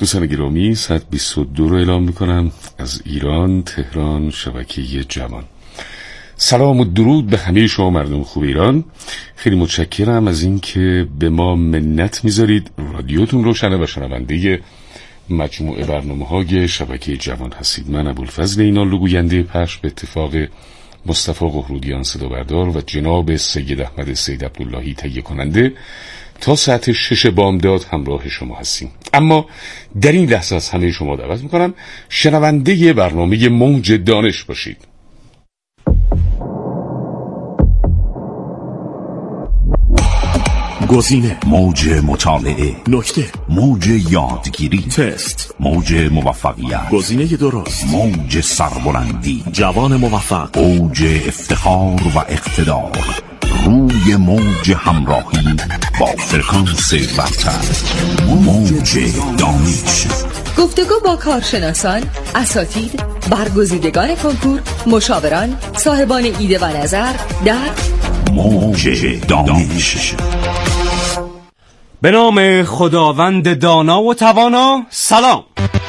دوستان گرامی 122 رو اعلام میکنم از ایران، تهران، شبکه جوان. سلام و درود به همه شما مردم خوب ایران. خیلی متشکرم از این که به ما منت میذارید، رادیوتون روشنه و شنونده مجموعه برنامه‌های شبکه جوان هستید. من ابوالفضل اینالو گوینده پخش به اتفاق مصطفی قهرودیان صدا بردار و جناب سید احمد سید عبداللهی تهیه کننده تا ساعت 6 بامداد همراه شما هستیم. اما در این لحظه از همه شما دعوت میکنم شنونده برنامه موج دانش باشید. گزینه، موج مطالعه، نکته، موج یادگیری، تست، موج موفقیت، گزینه درست، موج سربلندی، جوان موفق، اوج افتخار و اقتدار، روی موج همراهی با فرکانس برتر، موج دانش. گفتگو با کارشناسان، اساتید، برگزیدگان کنکور، مشاوران، صاحبان ایده و نظر در موج دانش. به نام خداوند دانا و توانا. سلام.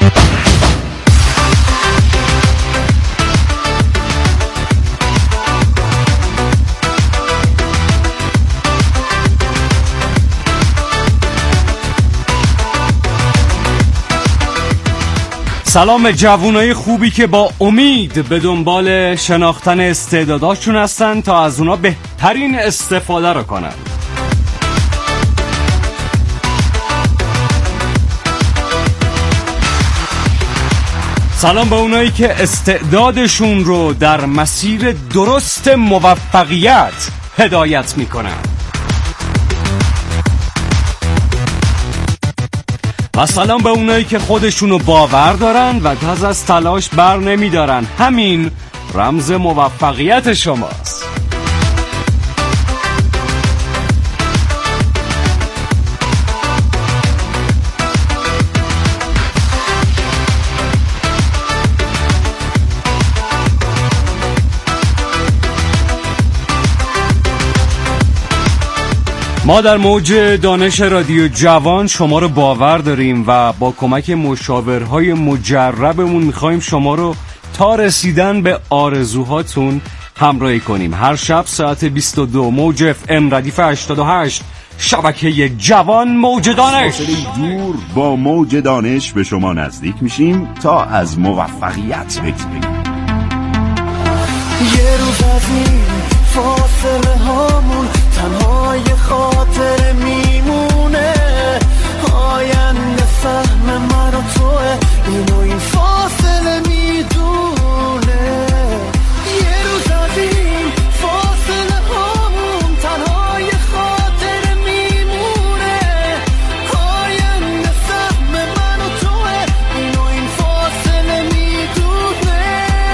سلام جوانای خوبی که با امید به دنبال شناختن استعداداشون هستن تا از اونا بهترین استفاده رو کنن. سلام به اونایی که استعدادشون رو در مسیر درست موفقیت هدایت میکنن. و سلام به اونایی که خودشونو باور دارن و دست از تلاش بر نمیدارن. همین رمز موفقیت شماست. ما در موج دانش رادیو جوان شما رو باور داریم و با کمک مشاورهای مجربمون میخوایم شما رو تا رسیدن به آرزوهاتون همراهی کنیم. هر شب ساعت 22 موج اف ام ردیف 88 شبکه جوان موج دانش. دور با موج دانش به شما نزدیک میشیم تا از موفقیت بگذریم. یه روز از این فاصله هامون تنهای خاطر میمونه، آینده سهم من و توه، اینو این فاصله میدونه. یه روز از این فاصله هامون تنهای خاطر میمونه، آینده سهم من و توه، اینو این فاصله میدونه.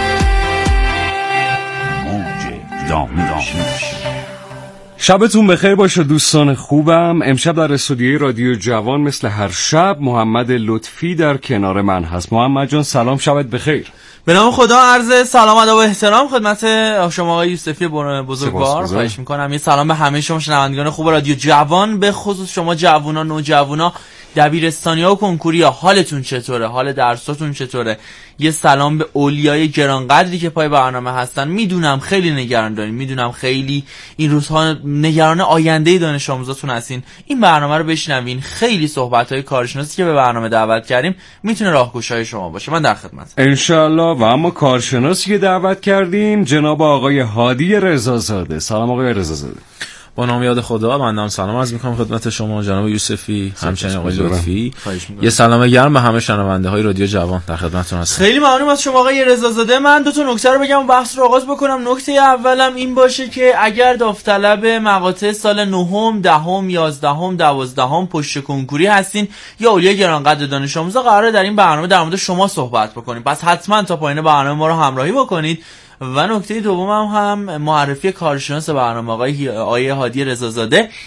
موج دانش. شبتون بخیر باشه دوستان خوبم. امشب در استودیوی رادیو جوان مثل هر شب محمد لطفی در کنار من هست. محمد جان سلام، شبت بخیر. به نام خدا عرض سلام ادب و احترام خدمت شما آقای یوسفی بزرگوار. خواهش میکنم یه سلام به همه شما شنوندگان خوب رادیو جوان، به خصوص شما جوونا، نوجوانا، دبیرستانی‌ها و کنکوریا. حالتون چطوره؟ حال درساتون چطوره؟ یه سلام به اولیای گرانقدری که پای برنامه هستن. میدونم خیلی نگران دارین، میدونم خیلی این روزها نگران آینده دانش آموزاتون هستین. این برنامه رو بشنوین، خیلی صحبت‌های کارشناسی که به برنامه دعوت کردیم میتونه راهگشای شما باشه. من در خدمتم ان شاءالله. و اما کارشناسی که دعوت کردیم جناب آقای هادی رضازاده. سلام آقای رضازاده. با نام یاد خدا من سلام عرض می‌کنم خدمت شما جناب یوسفی، همچنین آقای لطفی. یه سلام گرم به همه شنونده های رادیو جوان در خدمتتون هستم. خیلی ممنونم از شما آقای رضازاده. من دو تا نکته رو بگم و بحث رو آغاز بکنم. نکته اولم این باشه که اگر داوطلب مقاطع سال 9ام، 10ام، 11ام، 12ام پشت کنکوری هستین یا اولیای گرانقدر دانش آموزا، قراره در این برنامه در مورد شما صحبت بکنیم. پس حتما تا پایان برنامه ما رو همراهی بکنید. و نکته دومم هم معرفی کارشناس برنامه آقای هادی رضازاده.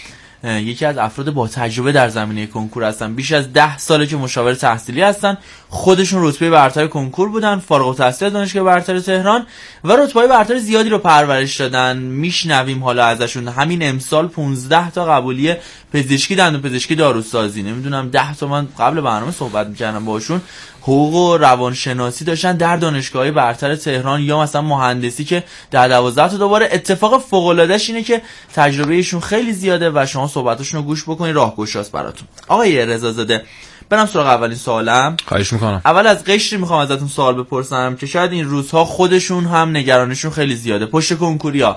یکی از افراد با تجربه در زمینه کنکور هستن. بیش از 10 ساله که مشاور تحصیلی هستن. خودشون رتبه برتر کنکور بودن، فارغ التحصیل دانشگاه برتر تهران و رتبه‌های برتر زیادی رو پرورش دادن. میشنویم حالا ازشون. همین امسال 15 تا قبولی پزشکی، دندونپزشکی، داروسازی، نمیدونم 10 تا، من قبل برنامه صحبت می‌کردم باشون، حقوق و روانشناسی داشتن در دانشگاه‌های برتر تهران، یا مثلا مهندسی که در 12 تا. دوباره اتفاق فوق‌العاده‌اش اینه که تجربهشون خیلی زیاده و شما صحبتاشون رو گوش بکنید، راهگشاست براتون. آقای رضازاده، برم سراغ اولین سوالم. خواهش میکنم. اول از قشری میخوام ازتون سوال بپرسم که شاید این روزها خودشون هم نگرانشون خیلی زیاده. پشت کنکوریا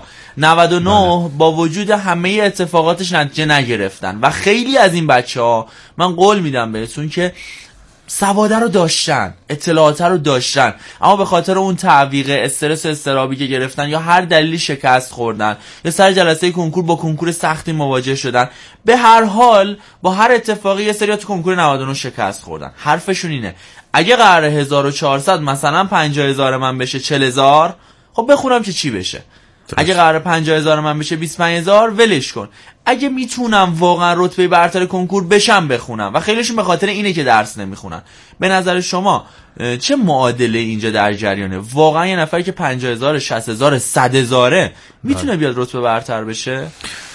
99 با وجود همه اتفاقاتش نتیجه نگرفتن و خیلی از این بچه‌ها من قول میدم بهتون که سواده رو داشتن، اطلاعات رو داشتن، اما به خاطر اون تعویق، استرس و اضطرابی که گرفتن یا هر دلیلی شکست خوردن یا سر جلسه کنکور با کنکور سختی مواجه شدن، به هر حال با هر اتفاقی یه سری تو کنکور 99 شکست خوردن. حرفشون اینه اگه قراره 1400 مثلا 50000 من بشه 40000، خب بخونم که چی بشه. اگه قراره 50000 من بشه 25000 ولش کن. اگه میتونم واقعا رتبه برتر کنکور بشم بخونم. و خیلیشون به خاطر اینه که درس نمیخونن. به نظر شما چه معادله اینجا در جریانه؟ واقعا یه نفری که 50000 60000 100000 میتونه بیاد رتبه برتر بشه؟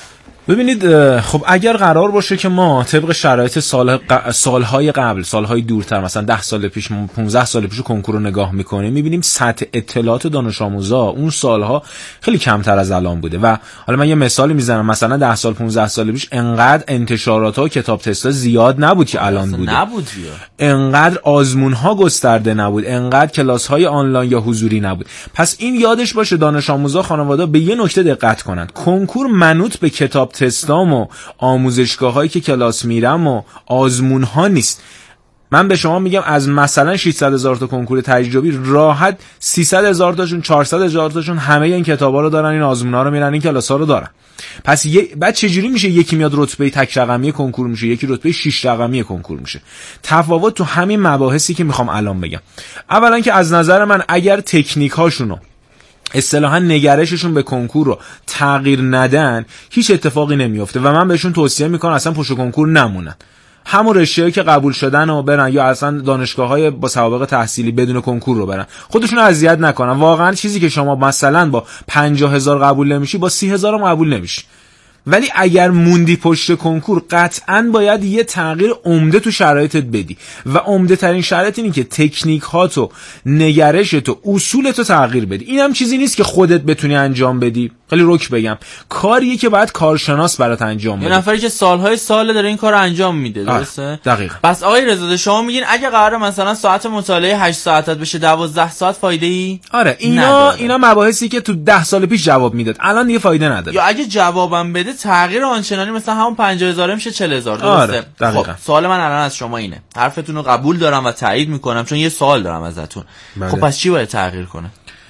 ببینید، خب اگر قرار باشه که ما طبق شرایط سالهای قبل، سالهای دورتر، مثلا 10 سال پیش، 15 سال پیش کنکور رو نگاه میکنیم، میبینیم سطح اطلاعات دانش آموزا اون سالها خیلی کمتر از الان بوده. و حالا من یه مثالی میزنم، مثلا 10 سال 15 سال پیش انقدر انتشارات ها و کتاب تستا زیاد نبود که الان بوده. انقدر آزمون ها گسترده نبود، انقدر کلاس های آنلاین یا حضوری نبود. پس این یادش باشه دانش آموزا، خانواده به یه نکته دقت کنن. کنکور منوط به کتاب تستام و آموزشگاهایی که کلاس میرم و آزمون ها نیست. من به شما میگم از مثلا 600,000 تا کنکور تجربی راحت 300,000 تاشون 400,000 تاشون همه این کتابا رو دارن، این آزمونا رو میرن، این کلاسا رو دارن. پس بعد چجوری میشه یکی میاد رتبه تک رقمی کنکور میشه، یکی رتبه 6 رقمی کنکور میشه؟ تفاوت تو همین مباحثی که میخوام الان بگم. اولا که از نظر من اگر تکنیک هاشونو اصطلاحاً نگرششون به کنکور رو تغییر ندن، هیچ اتفاقی نمیفته و من بهشون توصیه میکنم اصلا پشت کنکور نمونن. همون رشته‌ای که قبول شدن رو برن یا اصلا دانشگاه‌های با سوابق تحصیلی بدون کنکور رو برن. خودشون رو اذیت نکنن. واقعا چیزی که شما مثلا با 50,000 قبول نمیشی، با 30,000 هم قبول نمیشی. ولی اگر موندی پشت کنکور، قطعاً باید یه تغییر عمده تو شرایطت بدی و عمده ترین شرایط اینه که تکنیک هاتو، نگرشتو، اصولتو تغییر بدی. اینم چیزی نیست که خودت بتونی انجام بدی. خیلی رک بگم، کاریه که باید کارشناس برات انجام بده. یه نفری که سالهای سال داره این کارو انجام میده، درسته؟ دقیقاً. پس آقای رضا شما میگین اگه قراره مثلا ساعت مطالعه 8 ساعتت بشه 12 ساعت، فایده ای؟ آره، اینا مباحثی که تو 10 سال پیش جواب میداد الان دیگه فایده نداره. یا اگه جوابم بده تغییر آنچنانی مثلا همون 50,000 میشه 40,000، درسته؟ آره، دقیقاً. خب سوال من الان از شما اینه، حرفتون رو قبول دارم و تایید میکنم چون یه سوال دارم ازتون. خب پس چی باید تغییر کنه؟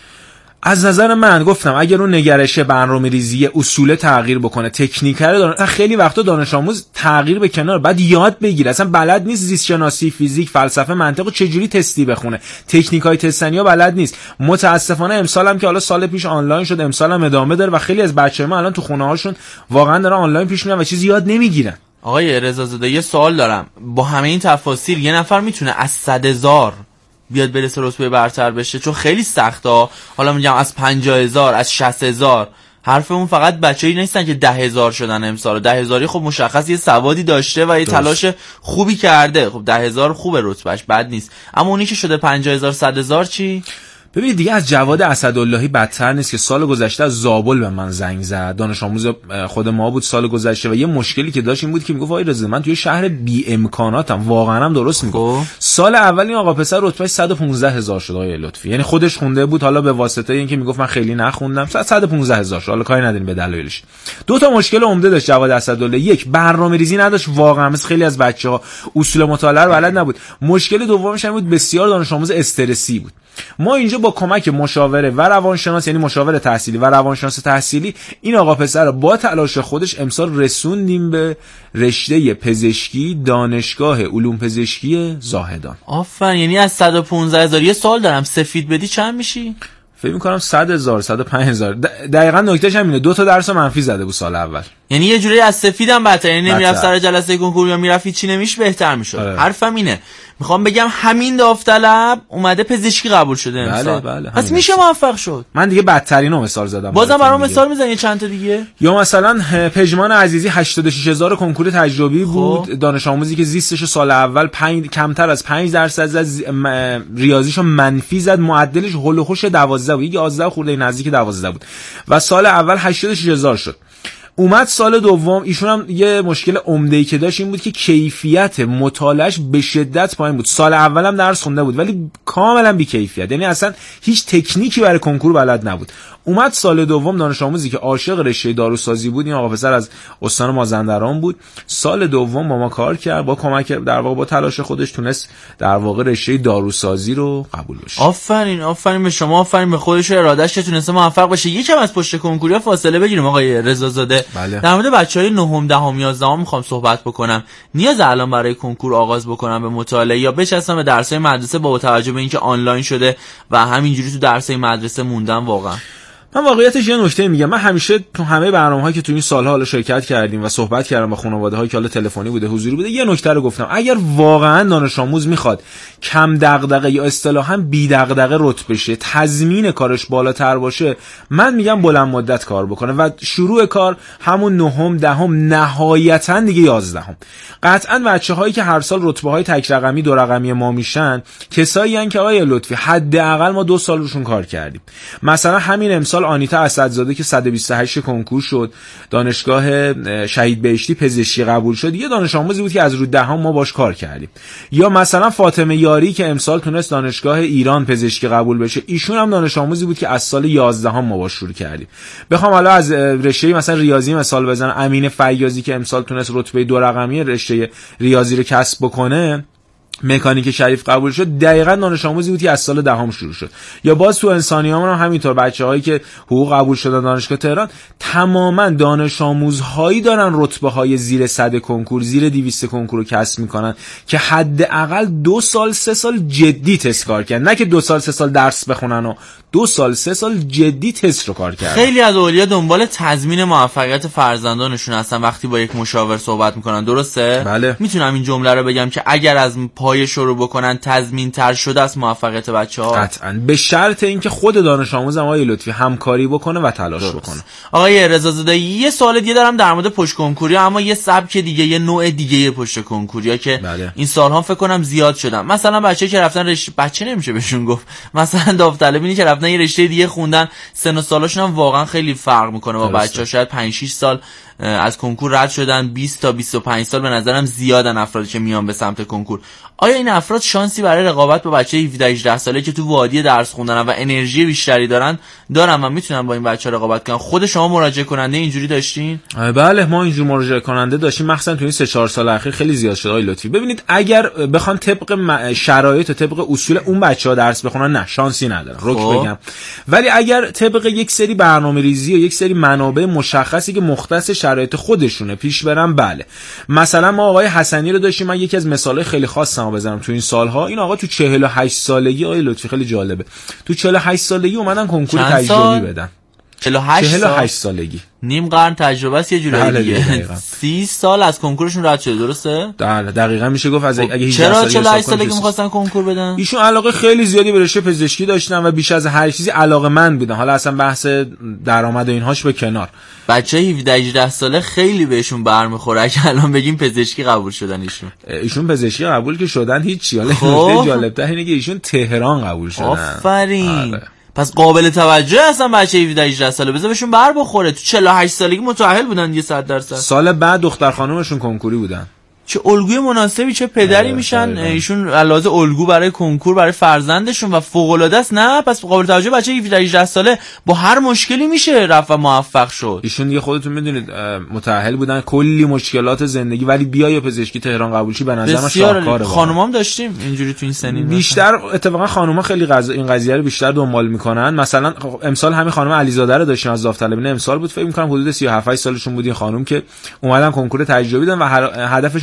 از نظر من گفتم اگر اون نگرش، برنامه‌ریزی، اصول تغییر بکنه، تکنیک رو خیلی وقتا دانش آموز تغییر به کنار، بعد یاد بگیره. اصلا بلد نیست زیست شناسی، فیزیک، فلسفه، منطق چجوری تستی بخونه، تکنیکای تستنی‌ها بلد نیست. متاسفانه امسال هم که حالا سال پیش آنلاین شد، امسال هم ادامه داره و خیلی از بچه‌ها ما الان تو خونه‌هاشون واقعا دارن آنلاین پیش میرن و چیزی یاد نمیگیرن. آقای رضازاده یه سوال دارم، با همه این تفاصیل یه نفر میتونه از 100,000 بیاد برسه رتبه برتر بشه؟ چون خیلی سخته. حالا میگم از 50,000، از 60,000. حرفمون فقط بچه‌ای نیستن که 10,000 شدن امسال. 10,000 خب مشخص یه سوادی داشته و یه تلاش خوبی کرده. خب 10,000 خوبه، رتبهش بد نیست. اما اونی که شده 50,000 100,000 چی؟ ببینید دیگه از جواد اسداللهی بدتر نیست که سال گذشته از زابل به من زنگ زد. دانش آموز خود ما بود سال گذشته و یه مشکلی که داشت این بود که میگفت آقای رضا من توی شهر بی امکاناتم. واقعا هم درست میگه. سال اول این آقا پسر رتبهش 115,000 شد آقای لطفی. یعنی خودش خونده بود، حالا به واسطه اینکه میگفت من خیلی نخوندم 115,000 شد. حالا کاری نداریم به دلایلش. دو تا مشکل عمده داشت جواد اسدالله. یک، برنامه‌ریزی نداشت، واقعا مثل خیلی از بچه‌ها اصول مطالعه رو بلد نبود. مشکل دومش این بود بسیار دانش آموز استرسی بود. ما اینجا با کمک مشاوره و روانشناس، یعنی مشاور تحصیلی و روانشناس تحصیلی، این آقا پسر رو با تلاش خودش امسال رسوندیم به رشته پزشکی دانشگاه علوم پزشکی زاهدان. آفرین. یعنی از 115,000 یه سوال دارم، سفید بدی چند میشی؟ فکر می‌کنم 100,000 105,000. دقیقاً نکتهش همینه، 2 تا درس منفی زده بود سال اول. یعنی یه جوری از سفیدم بدتر، یعنی نمیرفت سر جلسه کنکور یا میرفت چی نمیش بهتر میشد. حرفم اینه، میخوام بگم همین داوطلب اومده پزشکی قبول شده امسال. بله پس میشه موفق شد. من دیگه بدترینو مثال زدم. بازم برام مثال میزنی چند تا دیگه؟ یا مثلا پژمان عزیزی 86,000 کنکور تجربی بود، دانش آموزی که زیستش سال اول کمتر از 5% زد، ریاضیشو منفی زد، معدلش هول و خوش 12 بود، 11 خورده نزدیک 12 بود و سال اول 86,000 شد. اومد سال دوم، ایشون هم یه مشکل عمده‌ای که داشت این بود که کیفیت مطالعهش به شدت پایین بود. سال اول هم درس خونده بود ولی کاملا بی کیفیت، یعنی اصلا هیچ تکنیکی برای کنکور بلد نبود. اومد سال دوم، دانش آموزی که عاشق رشته داروسازی بود، این آقا پسر از استان مازندران بود، سال دوم با ما کار کرد، با کمک در واقع با تلاش خودش تونست در واقع رشته داروسازی رو قبول بشه. آفرین به شما، آفرین به خودش و ارادهش که تونسته موفق بشه. یکم از پشت کنکوریا فاصله بگیریم آقای رضازاده. بله. در مورد بچهای 9ام 10ام 11ام میخوام صحبت بکنم. نیاز الان برای کنکور آغاز بکنم به مطالعه یا بچسبم به درس‌های مدرسه با توجه به اینکه آنلاین شده و همینجوری تو درس‌های مدرسه موندم؟ واقعا من واقعیتش یه نکته میگم، من همیشه تو همه برنامه‌هایی که تو این سال‌ها حالا شرکت کردیم و صحبت کردم با خانواده‌هایی که حالا تلفنی بوده حضوری بوده، یه نکته رو گفتم، اگر واقعا دانش آموز میخواد کم دغدغه یا اصطلاحاً بی دغدغه رتبه بشه، تضمین کارش بالاتر باشه، من میگم بلند مدت کار بکنه و شروع کار همون 9ام 10ام نهایتاً دیگه 11ام. قطعاً بچه‌هایی که هر سال رتبه‌های تک رقمی دو رقمی ما میشن کسایی ان که آقای لطفی حداقل ما 2 سال روشون کار کردیم. مثلا همین امسال آنیتا اسدزاده که 128 کنکور شد، دانشگاه شهید بهشتی پزشکی قبول شد، یه دانش آموزی بود که از رو دهم ما باش کار کردیم. یا مثلا فاطمه یاری که امسال تونست دانشگاه ایران پزشکی قبول بشه، ایشون هم دانش آموزی بود که از سال 11 ما باش شروع کردیم. بخوام حالا از رشته مثلا ریاضی مثال بزنم، امین فیاضی که امسال تونست رتبه 2 رقمی رشته ریاضی رو کسب بکنه، مکانیک شریف قبول شد، دقیقاً دانش آموزی بود که از سال 10 شروع شد. یا باز تو انسانیام هم همینطور، بچه‌هایی که حقوق قبول شدن دانشگاه تهران تماما دانش آموزهایی دارن رتبه‌های زیر 100 کنکور، زیر 200 کنکور رو کسب میکنن که حداقل 2 سال 3 سال جدی تست کار کردن، نه که 2 سال 3 سال درس بخونن و 2 سال 3 سال جدی تست رو کار کردن. خیلی از اولیا دنبال تضمین موفقیت فرزندانشون هستن وقتی با یک مشاور صحبت میکنن، درسته؟ بله. میتونم این جمله رو بگم که اگر از پای شروع بکنن تضمین تر شده است موفقیت بچه‌ها؟ قطعاً، به شرط اینکه خود دانش آموز آقای لطفی همکاری بکنه و تلاش بکنه. آقای رضازاده، یه سوال دیگه دارم در مورد پشت کنکوری، اما یه سبک دیگه، یه نوع دیگه پشت کنکوریا که بله. این سال‌ها فکر کنم زیاد شدن. مثلا بچه‌ای که رفتن بچه نمیشه بهشون گفت، مثلا داوطلبینی که رفتن یه رشته دیگه خوندن، سن و سالاشون هم واقعا خیلی فرق میکنه با بچه‌ها. شاید 5-6 سال از کنکور رد شدن، 20 تا 25 سال به نظرم زیادن افرادی که میان به سمت کنکور. آیا این افراد شانسی برای رقابت با بچه 17-18 ساله که تو وادی درس خوندن و انرژی بیشتری دارن و میتونن با این بچه‌ها رقابت کنن؟ خود شما مراجعه کننده اینجوری داشتین؟ بله، ما اینجور مراجعه کننده داشتیم، مخصوصا تو این 3-4 سال اخیر خیلی زیاد شده آقای لطفی. ببینید، اگر بخوان طبق شرایط و طبق اصول اون بچه‌ها درس بخونن، نه شانسی ندارن، رک بگم. ولی اگر طبق یک سری برنامه‌ریزی و یک سری منابع مشخصی که مختص شرایط خودشونه پیش برن، بله. مثلا ما آقای حسنی رو داشتیم، من یکی از مثالای خیلی خاصم بزنم تو این سالها. این آقا تو 48 سالگی آقای لطفی، خیلی جالبه، تو 48 سالگی اومدن کنکور تجربی بدن. 48 سالگی، نیم قرن تجربه است یه جوری دیگه. 30 سال از کنکورشون رد شده، درسته؟ دقیقاً میشه گفت از اگه 18 چرا 48 سالگی می‌خواستن کنکور بدن؟ ایشون علاقه خیلی زیادی به رشته پزشکی داشتن و بیش از هر چیزی علاقه‌مند بودن. حالا اصلا بحث درآمد و اینهاش به کنار، بچه 17-18 ساله خیلی بهشون برمیخوره اگه الان بگیم پزشکی قبول شدن. ایشون پزشکی قبول که شدن هیچی. حالا نکته جالب‌تر اینه که ایشون تهران قبول شدن. آفرین. پس قابل توجه هستن بچه 17-18 ساله، بذار بهشون بر بخوره. تو 48 سالگی متأهل بودن یه 100%. سال بعد دختر خانومشون کنکوری بودن. چه الگوی مناسبی، چه پدری میشن ایشون علاوه الگو برای کنکور برای فرزندشون و فوق العاده است. نه پس قابل توجه بچه 17-18 ساله با هر مشکلی میشه رفت و موفق شد. ایشون دیگه خودتون میدونید متأهل بودن، کلی مشکلات زندگی، ولی بیای پزشکی تهران قبول شی به نظر من شاهکاره. خانومام داشتیم اینجوری تو این سنین بیشتر اتفاقا خانوما خیلی این قضیه رو بیشتر دنبال میکنن. مثلا امسال همین خانم علیزاده رو داشتیم از داوطلبین امسال بود، فکر میکنم حدود 37 سالشون بود این خانم که اومدن کنکور تجربی دادن و هدفشون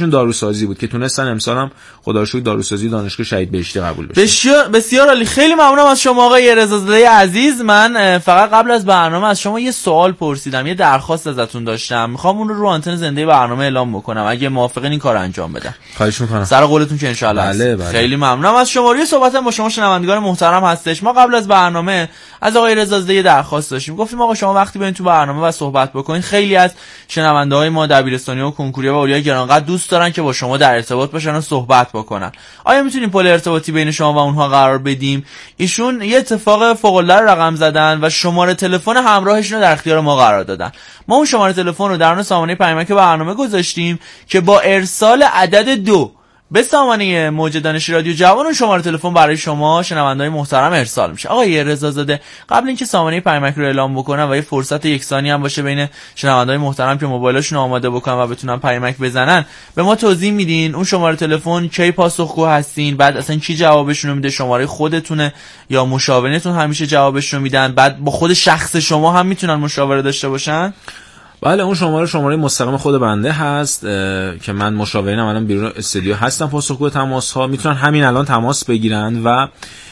کارشون داروسازی بود که تونستن امسال هم خدا رو شکر داروسازی دانشگاه شهید بهشتی قبول بشه. بسیار عالی. خیلی ممنونم از شما آقای رضازاده عزیز. من فقط قبل از برنامه از شما یه سوال پرسیدم، یه درخواست ازتون داشتم، میخوام اون رو آنتن زنده برنامه اعلام بکنم اگه موافقین این کارو انجام بدم. خواهش میکنم. سر قولتون که ان شاء الله. بله. خیلی ممنونم از شما. روی صحبتم با شما شنوندگان محترم هستش. ما قبل از برنامه از آقای رضازاده درخواست داشتیم، گفتیم آقا شما وقتی برین تو برنامه و صحبت بکنین، خیلی از شنونده‌های ما دبیرستانی و کنکوری و اولیای گرانقدر دوست دارن که با شما در ارتباط باشن و صحبت بکنن. آیا میتونیم پل ارتباطی بین شما و اونها قرار بدیم؟ ایشون یه اتفاق فوق‌العاده رقم زدن و شماره تلفن همراهشون رو در اختیار ما قرار دادن. ما اون شماره تلفن رو درون سامانه پیامک برنامه گذاشتیم که با ارسال عدد 2 به سامانه موج دانش رادیو جوان و شماره تلفن برای شما شنونده‌های محترم ارسال میشه. آقای رضازاده، قبل اینکه سامانه پیامک رو اعلام بکنم و یه فرصت یک ثانیه هم باشه بین شنونده‌های محترم که موبایلشون آماده بکنن و بتونن پیامک بزنن، به ما توضیح میدین اون شماره تلفن کی پاسخگو هستین؟ بعد اصلا کی جوابشون رو میده؟ شماره خودتونه یا مشاورتون همیشه جوابش رو میدن؟ بعد با خود شخص شما هم میتونن مشاوره داشته باشن؟ بله، اون شماره مستقیم خود بنده هست که من مشاورینم الان بیرون استودیو هستم. پاسخگو تماس ها میتونن همین الان تماس بگیرن و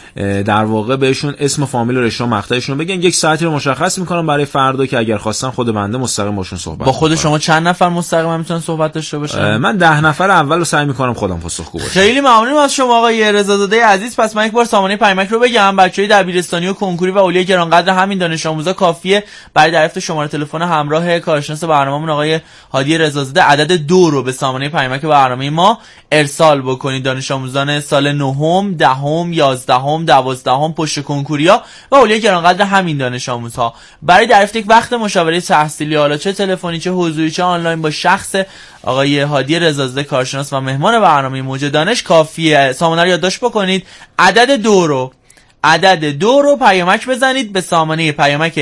در واقع بهشون اسم و فامیل و رشته و مقطعشون رو بگن. یک ساعتی رو مشخص میکنم برای فردا که اگر خواستن خود بنده مستقیم باشون صحبت با خود شما چند نفر مستقیم میتونن صحبت داشته باشن؟ من 10 نفر اول رو سعی میکنم خودم پاسخگو باشم. خیلی ممنونم از شما آقای رضازاده عزیز. پس من یک بار سامانه پیامک رو بگم. بچهای دبیرستانی و کنکوری و اولیای گرانقدر همین دانش آموزا کافیه برای دریافت شماره تلفن همراه کارشناس برنامه‌مون آقای هادی رضازاده عدد 2 رو به سامانه پیامک برنامه ما ارسال بکنید. دانش آموزان سال 9م، 10م، 11م، 12م پشت کنکوریا و اولیای گرانقدر همین دانش آموزها برای دریافت یک وقت مشاوره تحصیلی، حالا چه تلفنی چه حضوری چه آنلاین، با شخص آقای هادی رضازاده کارشناس و مهمان برنامه موج دانش کافیه سامانه رو یادداشت بکنید. عدد 2 رو پیامک بزنید به سامانه پیامک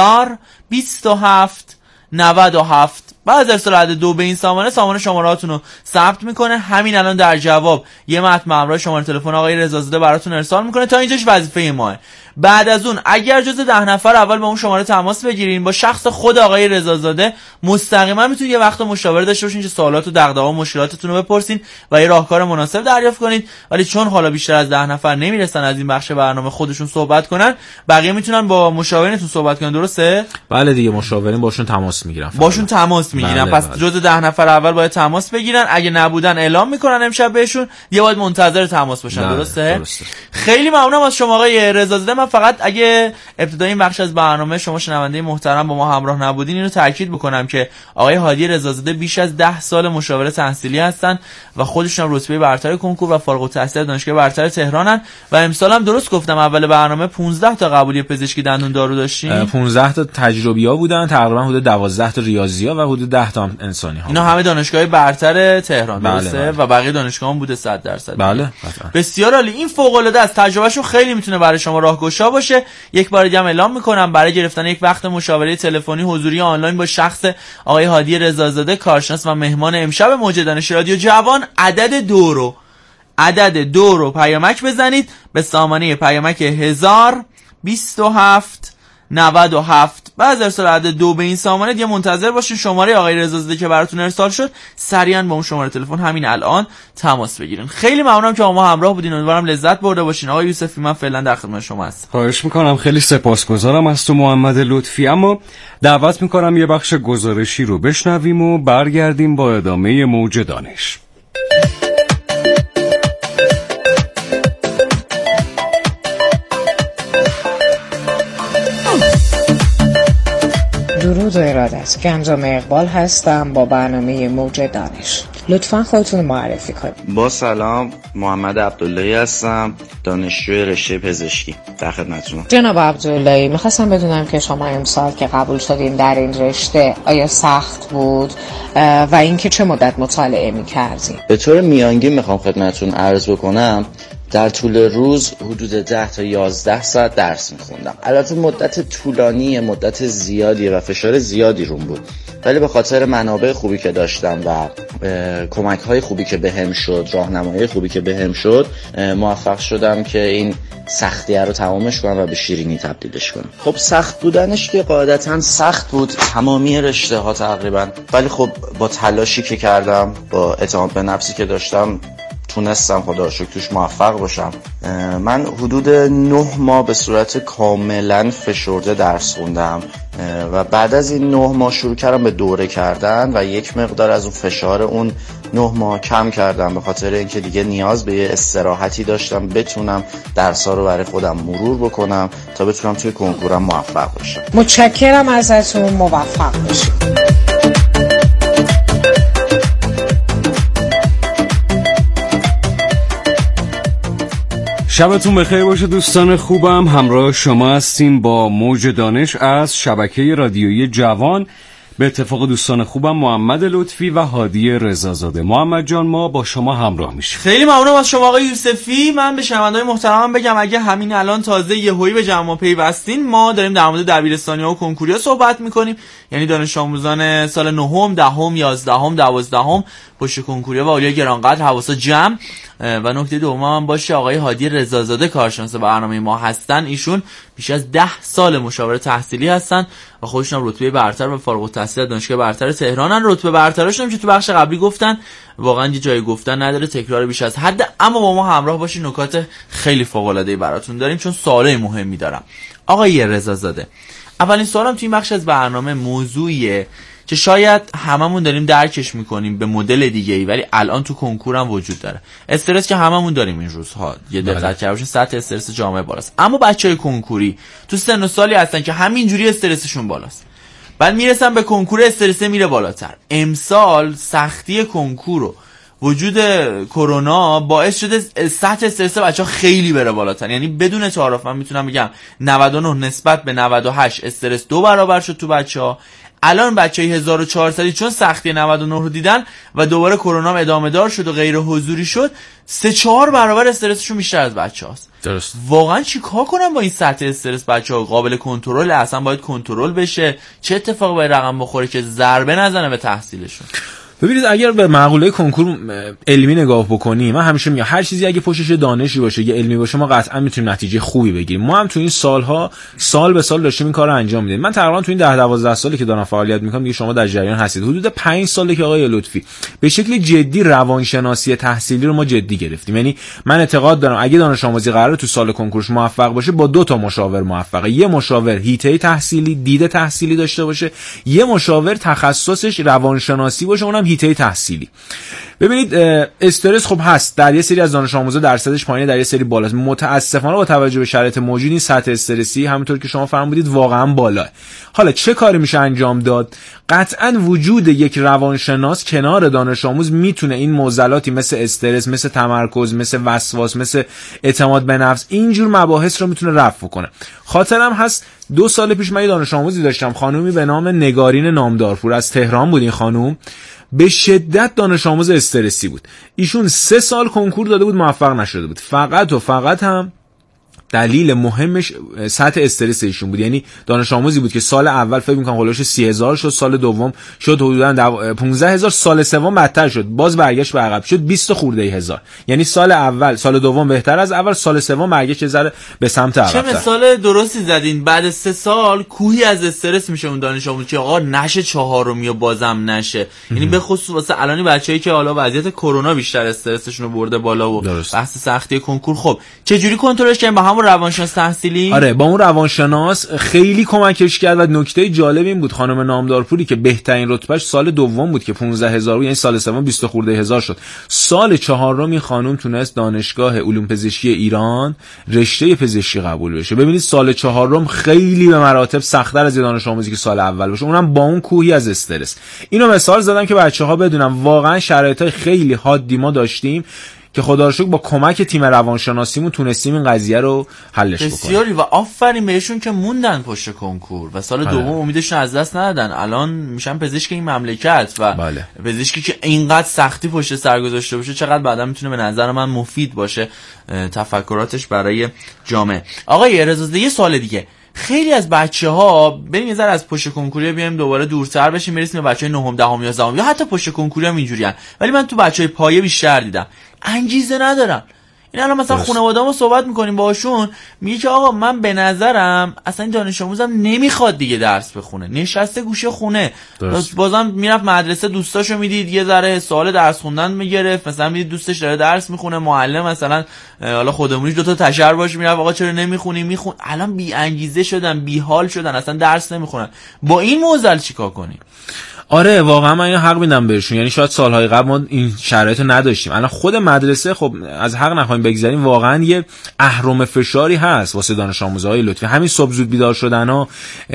1027 97. بعد از ارسال عدد 2 به این سامانه شماره‌هاتون رو ثبت میکنه. همین الان در جواب یه متن همراه شماره تلفن آقای رضازاده براتون ارسال میکنه. تا اینجاش وظیفه ماه. بعد از اون اگر جز 10 نفر اول با اون شماره تماس بگیرین، با شخص خود آقای رضازاده مستقیما میتونید یه وقت مشاوره داشته باشین که سوالات و دغدغه و مشکلاتتون رو بپرسین و یه راهکار مناسب دریافت کنید. ولی چون حالا بیشتر از 10 نفر نمیرسن از این بخش برنامه خودشون صحبت کنن، بقیه میتونن با مشاورینتون صحبت کنن. درسته؟ بله دیگه، مشاورین باشون تماس میگیرن. بله. پس جز 10 نفر اول باید تماس بگیرن. اگه نبودن اعلام میکنن امشب بهشون، دیگه باید منتظر تماس باشن. درسته؟ خیلی ممنونم از شما آقای رضازاده. من فقط اگه ابتدای این بخش از برنامه شما شنونده محترم با ما همراه نبودین، اینو تاکید بکنم که آقای هادی رضازاده بیش از 10 سال مشاوره تحصیلی هستن و خودشون هم رتبه برتر کنکور و فارغ التحصیل دانشگاه برتر تهرانن و امسال هم درست گفتم اول برنامه 15 تا قبولی پزشکی دندون دارو داشتیم. 15 تا تجربی‌ها بودن، تقریبا حدود 12 تا ریاضی‌ها و حدود 10 تا انسانی ها. اینا همه دانشگاه برتر تهران. درسته؟ بله. و بقیه دانشگاه‌ها هم بوده 100%. بله. بسیار عالی. این فوق‌العاده است. تجربهشون خیلی میتونه برای شما راهگشا باشه. یک بار دیگه اعلام میکنم برای گرفتن یک وقت مشاوره تلفنی، حضوری، آنلاین با شخص آقای هادی رضازاده کارشناس و مهمان امشب موج دانش رادیو جوان، عدد 2 رو پیامک بزنید به سامانه پیامک 1027 97. بعد از ارسال عدد 2 به این سامانه دیگه منتظر باشین شماره آقای رضازاده که براتون ارسال شد سریعا با اون شماره تلفن همین الان تماس بگیرین. خیلی ممنونم که با ما همراه بودین. امیدوارم لذت برده باشین. آقای یوسفی، من فعلا در خدمت شما هستم. خواهش میکنم. خیلی سپاسگزارم از تو محمد لطفی. اما دعوت میکنم یه بخش گزارشی رو بشنویم و برگردیم با ادامه موج دانش. درود و ارادت. گنجام اقبال هستم با برنامه موج دانش. لطفاً خودتون معرفی کنید. با سلام، محمد عبداللهی هستم، دانشجوی رشته پزشکی. در خدمتتونم. جناب عبداللهی، میخواستم بدونم که شما امسال که قبول شدین در این رشته آیا سخت بود و اینکه چه مدت مطالعه میکردین؟ به طور میانگین میخوام خدمتتون عرض بکنم در طول روز حدود 10 تا 11 ساعت درس میخوندم. البته مدت طولانی، مدت زیادیه و فشار زیادی روم بود، ولی به خاطر منابع خوبی که داشتم و کمک‌های خوبی که بهم شد، راهنمایی خوبی که بهم شد، موفق شدم که این سختیه رو تمامش کنم و به شیرینی تبدیلش کنم. خب سخت بودنش که قاعدتاً سخت بود، تمامی رشته ها تقریبا، ولی خب با تلاشی که کردم، با اعتماد به نفسی که داشتم، تونستم خدا رو شکر توش موفق باشم. من حدود 9 ماه به صورت کاملا فشرده درس خوندم و بعد از این 9 ماه شروع کردم به دوره کردن و یک مقدار از اون فشار اون 9 ماه کم کردم، به خاطر اینکه دیگه نیاز به یه استراحتی داشتم بتونم درس‌ها رو برای خودم مرور بکنم تا بتونم توی کنکورم موفق باشم. متشکرم ازتون، موفق باشید. شبتون بخیر باشه دوستان خوبم. همراه شما هستیم با موج دانش از شبکه رادیویی جوان. به اتفاق دوستان خوبم محمد لطفی و هادی رضازاده. محمد جان، ما با شما همراه میشیم. خیلی ممنونم از شما آقای یوسفی. من به شنوندگان محترمم بگم اگه همین الان تازه یهویی به جمع پیوستین، ما داریم در مورد دبیرستانی‌ها و کنکوریا صحبت میکنیم، یعنی دانش آموزان سال 9م، 10م، 11م، 12م پشت کنکوریا و اولیای گرانقدر حواسا جمع. و نکته دوم هم باشه آقای هادی رضازاده کارشناس برنامه ما هستن. ایشون بیش از 10 سال مشاور تحصیلی هستن و خودشون هم رتبه برتر و فارغ التحصیل دانشگاه برتر تهرانن. رتبه برترشون هم که تو بخش قبلی گفتن واقعا یه جای گفتن نداره، تکرار بیش از حد. اما با ما همراه باشین، نکات خیلی فوق العاده براتون داریم چون سوالای مهمی دارم. آقای رضازاده، اولین سوالم تو این بخش از برنامه موضوعیه که شاید هممون داریم درکش میکنیم به مدل دیگه ای، ولی الان تو کنکور هم وجود داره. استرس که هممون داریم این روزها، یه دقت کرده باشه سطح استرس جامعه بالاست، اما بچهای کنکوری تو سن و سالی هستن که همینجوری استرسشون بالاست، بعد میرسن به کنکور استرس میره بالاتر. امسال سختی کنکور و وجود کرونا باعث شده سطح استرس بچه‌ها خیلی بره بالاتر. یعنی بدون تعارف من میتونم بگم 99 نسبت به 98 استرس 2 برابر شد تو بچه‌ها. الان بچه‌ای 1400 چون سختی 99 رو دیدن و دوباره کرونا ادامه دار شد و غیر حضوری شد، 3-4 برابر استرسشون بیشتر از بچه‌هاست. درست. واقعا چیکار کنم با این سطح استرس بچه‌ها؟ قابل کنترل؟ اصلا باید کنترل بشه؟ چه اتفاقی باید رقم بخوره که ضربه نزنه به تحصیلشون؟ ببینید، اگر به مقوله کنکور علمی نگاه بکنیم، من همیشه میگم هر چیزی اگه پشتش دانشی باشه، یه علمی باشه، ما قطعا میتونیم نتیجه خوبی بگیریم. ما هم تو این سالها سال به سال داشتیم این کارو انجام میدیم. من تقریبا تو این 10-12 سالی که دارم فعالیت میکنم، دیگه شما در جریان هستید، حدود 5 ساله که آقای لطفی به شکل جدی روانشناسی تحصیلی رو ما جدی گرفتیم. یعنی من اعتقاد دارم اگه دانش آموزی قراره تو سال کنکورش موفق باشه، با 2 تا مشاور موفقه. یه مشاور حیطه تحصیلی، دید تحصیلی داشته باشه، یه مشاور تخصصش روانشناسی باشه، اونم حیطه تحصیلی. ببینید، استرس خب هست، در یه سری از دانش آموزا درصدش پایینه، در یه سری بالاست. متاسفانه با توجه به شرایط موجود این سطح استرسی همونطور که شما فرمودید واقعا بالاه. حالا چه کاری میشه انجام داد؟ قطعا وجود یک روانشناس کنار دانش آموز میتونه این معضلاتی مثل استرس، مثل تمرکز، مثل وسواس، مثل اعتماد به نفس، اینجور مباحث رو میتونه رفع کنه. خاطرم هست 2 سال پیش من یه دانش آموزی داشتم، خانومی به نام نگارین نامدارپور، از تهران بود. این خانوم به شدت دانش آموز استرسی بود. ایشون 3 سال کنکور داده بود، موفق نشده بود. فقط هم دلیل مهمش سطح استرس ایشون بود. یعنی دانش آموزی بود که سال اول فکر می‌کنم هولوش 30000 شد، سال دوم شد حدوداً 15000، سال سوم بدتر شد، باز برگشت به عقب شد 20 خورده هزار. یعنی سال اول، سال دوم بهتر از اول، سال سوم برگشت ذره به سمت عقب. چه مثال درستی زدین. بعد 3 سال کوهی از استرس میشه اون دانش آموز که آقا نشه 4م یا بازم نشه. یعنی به خصوص واسه الانی بچه‌ای که حالا وضعیت کرونا بیشتر استرسشون رو برده بالا و بحث سختی کنکور. خب چه جوری کنترلش کنیم؟ با همون روانشناس تحصیلی؟ آره، با اون روانشناس خیلی کمکش کرد و نکته جالب این بود خانم نامدارپوری که بهترین رتبهش سال دوم بود که 15000 بود، یعنی سال سوم 20 خورده هزار شد. سال چهارم این خانم تونست دانشگاه علوم پزشکی ایران رشته پزشکی قبول بشه. ببینید سال چهارم خیلی به مراتب سخت‌تر از دانش آموزی که سال اول باشه، اونم با اون کوهی از استرس. اینو مثال زدم که بچه‌ها بدونن واقعا شرایطای خیلی حادی ما داشتیم که خدا رو شکر با کمک تیم روانشناسیمون تونستیم این قضیه رو حلش بکنیم. بسیاری و آفرین بهشون که موندن پشت کنکور و سال دوم امیدشون از دست ندادن. الان میشن پزشک این مملکت و پزشکی که اینقدر سختی پشت سر گذاشته باشه چقدر بعدا میتونه به نظر من مفید باشه تفکراتش برای جامعه. آقای رضازاده یه سوال دیگه، خیلی از بچه‌ها بریم یه ذره از پشت کنکوری بیایم دوباره دورتر بشیم، برسیم به بچه‌های نهم دهم 11 یا حتی پشت کنکوری هم اینجوریان، ولی من تو بچه‌های پایه بیشتر دیدم انگیزه ندارن. این الان مثلا خانواده‌مو صحبت می‌کنیم باهاشون، میگه که آقا من به نظرم اصلا این دانش آموزم نمیخواد دیگه درس بخونه، نشسته گوشه خونه، بازم میرفت مدرسه دوستاشو میدید یه ذره سوال درس خوندن میگرفت، مثلا میدید دوستش داره درس میخونه، معلم مثلا حالا خودمونی دو تا تشر باش میرفت آقا چرا نمیخونی الان بی انگیزه شدن، بی حال شدن، اصلا درس نمیخونن. با این معضل چیکار کنیم؟ آره واقعا من اینو حق میدم بهشون، یعنی شاید سالهای قبل ما این شرایط رو نداشتیم. الان خود مدرسه خب از حق نخواهیم بگذاریم، واقعا یه اهرم فشاری هست واسه دانش آموزهای لطفی. همین صبح زود بیدار شدن‌ها،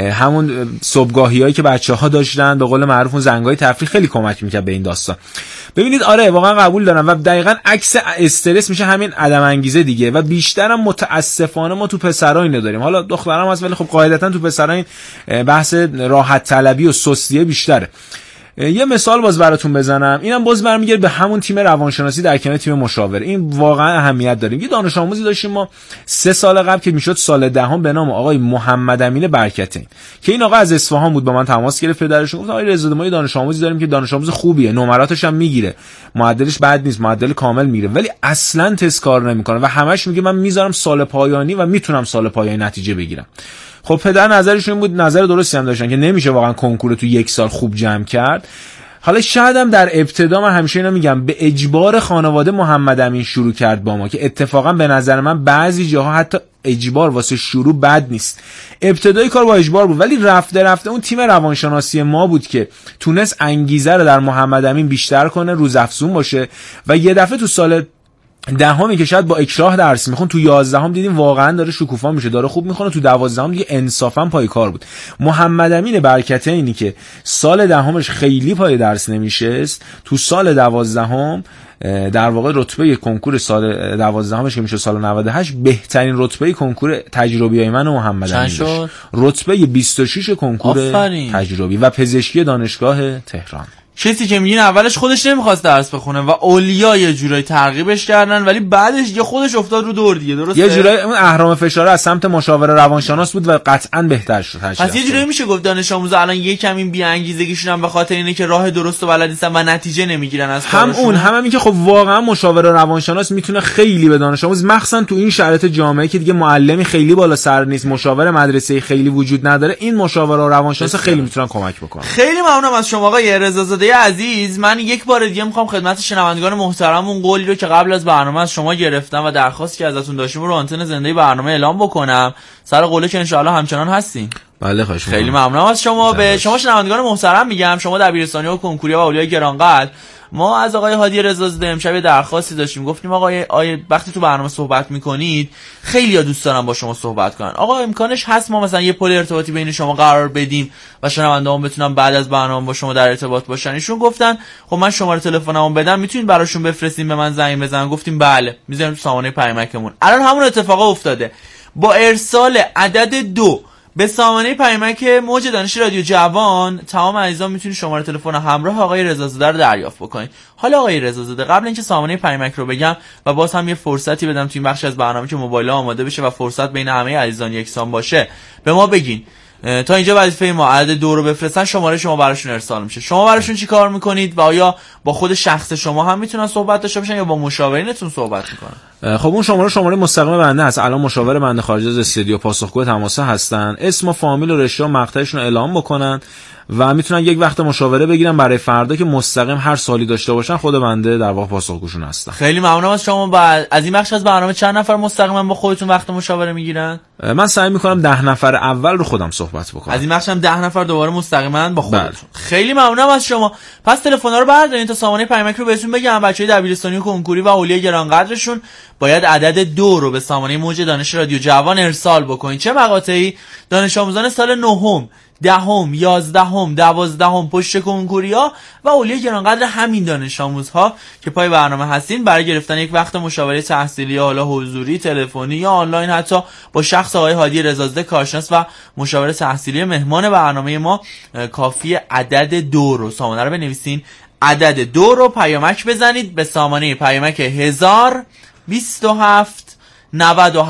همون صبحگاهیایی که بچه‌ها داشتن، به قول معروف اون زنگای تفریح خیلی کمک می‌کرد به این داستان. ببینید آره واقعا قبول دارم و دقیقاً عکس استرس میشه همین عدم انگیزه دیگه، و بیشترم متاسفانه ما تو پسرا اینو داریم. حالا دخترام هست ولی خب قاعدتاً تو پسرا این بحث راحت طلبی و سستیه بیشتره. یه مثال باز براتون بزنم، اینم باز برمیگرده به همون تیم روانشناسی در کنار تیم مشاور. این واقعا اهمیت داره. یه دانش آموزی داشتیم ما 3 سال قبل که میشد سال دهم به نام آقای محمد امین برکتین، که این آقا از اصفهان بود، با من تماس گرفت، پدرشون گفت آقای رضا ما یه دانش آموزی داریم که دانش آموز خوبیه، نمراتش هم میگیره، معدلش بد نیست، معدل کامل میگیره، ولی اصلا تست کار نمیکنه و همش میگه من میذارم سال پایانی و میتونم سال پایانی نتیجه بگیرم. خب پدر نظرشون این بود، نظر درستی هم داشتن که نمیشه واقعا کنکور تو 1 سال خوب جمع کرد. حالا شاید هم در ابتدا من همیشه اینا میگم به اجبار خانواده محمد امین شروع کرد با ما، که اتفاقا به نظر من بعضی جاها حتی اجبار واسه شروع بد نیست. ابتدای کار با اجبار بود ولی رفته رفته اون تیم روانشناسی ما بود که تونست انگیزه رو در محمد امین بیشتر کنه، روزافزون باشه و یه دفعه تو سال دهمی که شاید با اکراه درس میخون تو 11 دیدیم واقعا داره شکوفا میشه، داره خوب میخونه، تو 12 دیگه انصافا پای کار بود. محمد امین برکتینی که سال دهمش خیلی پای درس نمیشست، تو سال 12 در واقع رتبه کنکور سال 12 که میشه سال 98 بهترین رتبه کنکور تجربی من و محمد امین داشت، رتبه 26 کنکور تجربی و پزشکی دانشگاه تهران. کسی که میگین اولش خودش نمیخواست درس بخونه و اولیا یه جورایی ترغیبش کردن ولی بعدش یه خودش افتاد رو دور دیگه، درسته؟ یه جورایی اون اهرم فشار از سمت مشاور روانشناس بود و قطعاً بهتر شد. پس یه جورایی میشه گفت دانش آموزا الان یه کمی بی انگیزگیشون هم به خاطر اینه که راه درست و بلد نیستن و نتیجه نمیگیرن از کارشون. هم اون هم این که خب واقعا مشاور روانشناس میتونه خیلی به دانش آموز، مخصوصا تو این شرایط جامعه که دیگه معلمی خیلی بالا سر نیست، مشاور مدرسه خیلی وجود نداره، این مشاور و روانشناس خیلی میتونن کمک بکنن. خیلی ممنونم از شما آقای رضازاده عزیز. من یک بار دیگه میخوام خدمت شنوندگان محترم اون قولی رو که قبل از برنامه از شما گرفتم و درخواستی که ازتون داشتیم رو آنتن زنده برنامه اعلام بکنم. سر قوله که انشاءالله همچنان هستین. بله خواهش می‌کنم. خیلی ممنونم از شما. به شما شنوندگان محترم میگم، شما دبیرستانی و کنکوری و اولیای گرانقدر، ما از آقای هادی رضازاده امشب درخواستی داشتیم، گفتیم آقای وقتی تو برنامه صحبت میکنید خیلی‌ها دوست دارن با شما صحبت کنن، آقا امکانش هست ما مثلا یه پل ارتباطی بین شما قرار بدیم و شنونده‌ها بتونن بعد از برنامه با شما در ارتباط باشن؟ ایشون گفتن خب من شماره تلفنمو بدم میتونید براشون بفرستین به من زنگ بزنن. گفتیم بله، میذاریم تو سامانه پیامکمون. الان همون اتفاق افتاده، با ارسال عدد 2 به سامانه پیامک موج دانش رادیو جوان تمام عزیزان میتونید شماره تلفن همراه آقای رضازاده رو دریافت بکنید. حالا آقای رضازاده قبل اینکه سامانه پیامک رو بگم و باز هم یه فرصتی بدم تو این بخش از برنامه که موبایل آماده بشه و فرصت بین همه عزیزان یکسان باشه، به ما بگین تا اینجا وظیفه ما عدد 2 رو بفرستن، شماره شما براشون ارسال میشه، شما براشون چی کار میکنید و آیا با خود شخص شما هم میتونن صحبت داشته باشن یا با مشاورینتون صحبت میکنن؟ خب اون شماره مستقیم بنده هست. الان مشاور بنده خارج از استودیو پاسخگو تماس هستن، اسم و فامیل و رشته و مقطعشون رو اعلام بکنن و میتونن یک وقت مشاوره بگیرن برای فردا که مستقیم هر سوالی داشته باشن خود بنده در واقع پاسخگوشون هستن. خیلی ممنونم از شما. بعد از این بخش از برنامه چند نفر مستقیما با خودتون وقت مشاوره میگیرن؟ من سعی میکنم 10 نفر اول رو خودم صحبت بکنم. از این بخش هم 10 نفر دوباره مستقیما با خودتون. خیلی ممنونم از شما. پس تلفن‌ها رو بردارین تا سامانه پیامک رو بهتون بگم. بچهای دبیرستانی و کنکوری و اولیای گرانقدرشون باید عدد 2 رو به سامانه موج دانش رادیو جوان ارسال بکنین. چه مقاطعی؟ دانش آموزان سال 9 دهم، 11 12 پشت کنکوریا و اولیای گرانقدر همین دانش آموزها که پای برنامه هستین برای گرفتن یک وقت مشاوره تحصیلی، حالا حضوری، تلفنی یا آنلاین، حتی با شخص آقای هادی رضازاده کارشناس و مشاور تحصیلی مهمان برنامه ما، کافی عدد 2 رو سامانه رو بنویسین، عدد 2 رو پیامک بزنید به سامانه پیامک 1027 97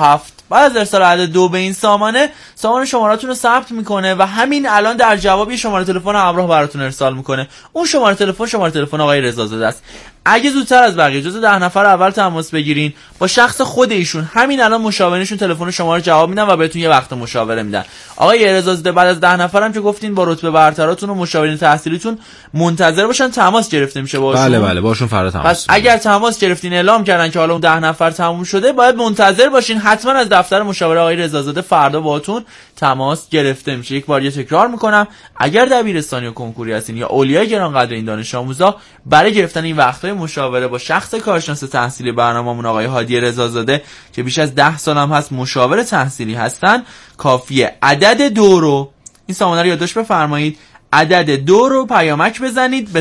بعد از ارسال عدد 2 به این سامانه شماره‌تون رو ثبت میکنه و همین الان در جواب یه شماره تلفن همراه براتون ارسال میکنه. اون شماره تلفن آقای رضازاده است. اگه زودتر از بقیه جزو 10 نفر اول تماس بگیرین با شخص خود ایشون، همین الان مشاورینشون تلفن شما رو جواب میدن و بهتون یه وقت مشاوره میدن. آقای رضازاده بعد از 10 نفرم که گفتین با رتبه برتراتون و مشاورین تحصیلیتون منتظر باشن تماس گرفته میشه باشون. بله باشون فردا تماس. پس اگر تماس گرفتین اعلام کردن که حالا اون 10 نفر تموم شده، باید منتظر باشین حتما از دفتر مشاوره آقای رضازاده فردا باهاتون تماس گرفته میشه. یک بار تکرار میکنم، اگر دبیرستانی و کنکوری هستین یا اولیای گرانقدر این دانش آموزا، برای گرفتن این وقت‌های مشاوره با شخص کارشناس تحصیلی برنامه‌مون آقای هادی رضازاده که بیش از 10 سال هم هست مشاور تحصیلی هستن، کافیه عدد 2 رو، این سامانه رو یادداشت بفرمایید، عدد 2 رو پیامک بزنید به